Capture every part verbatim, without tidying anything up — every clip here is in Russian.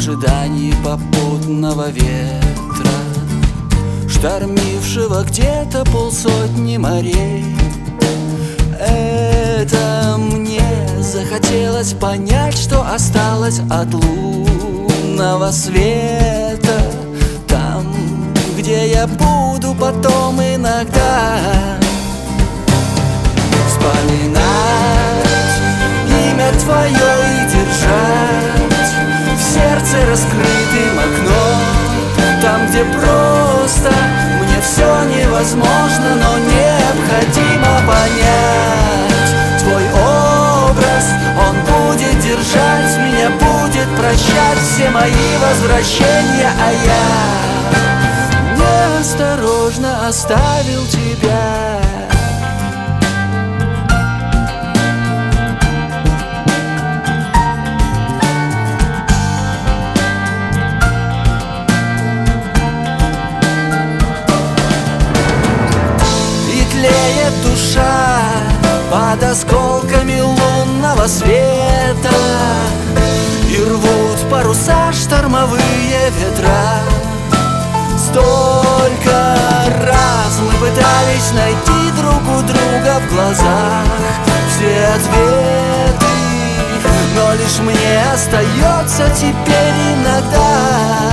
ожидании попутного ветра, штормившего где-то полсотни морей. Это мне захотелось понять, что осталось от лунного света, там, где я буду потом иногда вспоминать имя твое и держать в сердце раскрытым окном, там, где просто мне все невозможно, но необходимо понять твой образ. Он будет держать меня, будет прощать все мои возвращения, а я неосторожно оставил тебя. Душа под осколками лунного света, и рвут паруса штормовые ветра. Столько раз мы пытались найти друг у друга в глазах все ответы, но лишь мне остается теперь иногда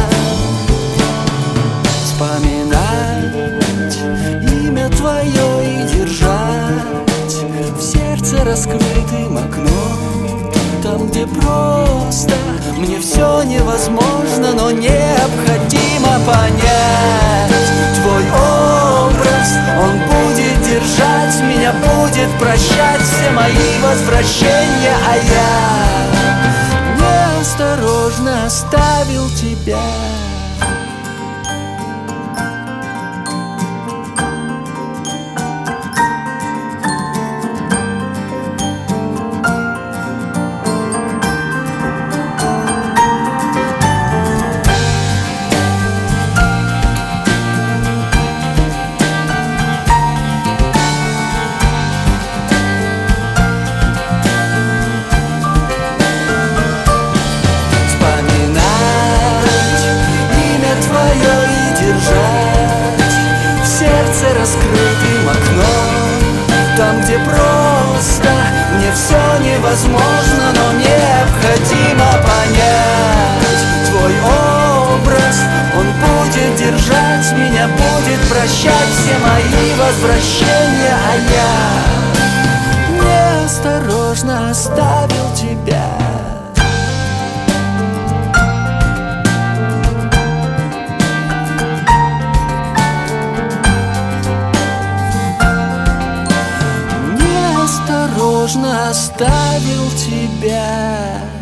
вспоминать имя твое и держать в сердце раскрытым окном, там, где просто мне все невозможно, но необходимо понять твой образ. Он будет держать меня, будет прощать все мои возвращения, а я неосторожно оставил тебя. Раскрытым окном, там, где просто мне все невозможно, но необходимо понять твой образ. Он будет держать меня, будет прощать все мои возвращения, а я неосторожно оставил тебя. Осторожно оставил тебя.